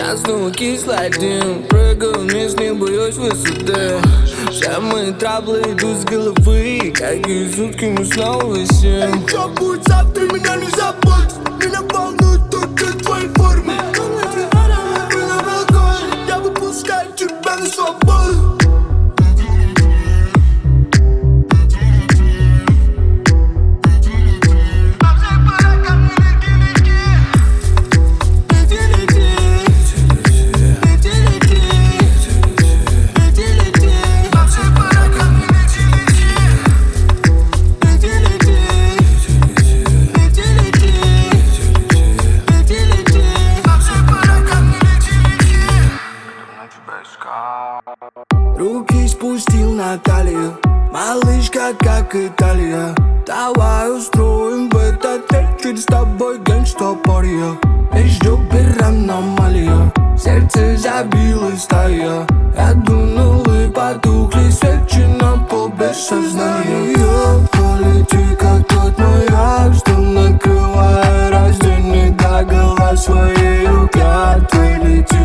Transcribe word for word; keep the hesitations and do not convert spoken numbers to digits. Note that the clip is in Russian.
Я снова кислый дым, прыгаю вниз, не боюсь высоты. Все мои траблы идут с головы, какие сутки мы снова висим. Эй, что будет завтра, меня не забудь. Меня волнуют только твои формы. Мы на балконе, я выпускаю тебя на свободу. Руки спустил на талию, малышка, как Италия. Давай устроим в этот вечер с тобой гангстопорье. Между аномалия, сердце забилось стая. Я дунул и потухли свечи на пол без сознания. Полети, как тот маяк, что накрывая раздельный до гола своей клятвы. Лети